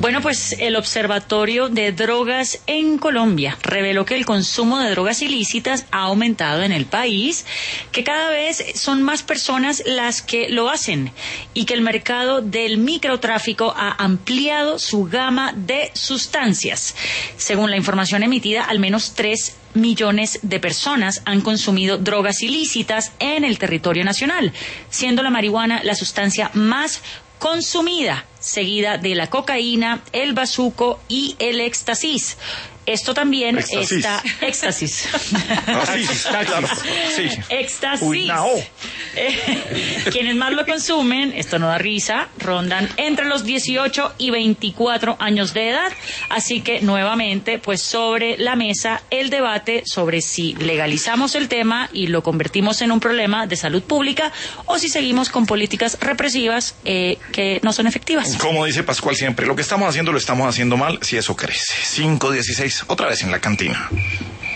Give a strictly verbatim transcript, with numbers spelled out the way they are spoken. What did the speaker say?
Bueno, pues el Observatorio de Drogas en Colombia reveló que el consumo de drogas ilícitas ha aumentado en el país, que cada vez son más personas las que lo hacen y que el mercado del microtráfico ha ampliado su gama de sustancias. Según la información emitida, al menos tres millones de personas han consumido drogas ilícitas en el territorio nacional, siendo la marihuana la sustancia más consumida, seguida de la cocaína, el bazuco y el éxtasis. Esto también éxtasis. está... Éxtasis. Ah, sí, claro. Sí. Éxtasis. Uy, no. Eh, quienes más lo consumen, esto no da risa, rondan entre los dieciocho y veinticuatro años de edad. Así que nuevamente, pues sobre la mesa el debate sobre si legalizamos el tema y lo convertimos en un problema de salud pública o si seguimos con políticas represivas eh, que no son efectivas. Como dice Pascual siempre, lo que estamos haciendo lo estamos haciendo mal, si eso crece. cinco dieciséis, otra vez en la cantina.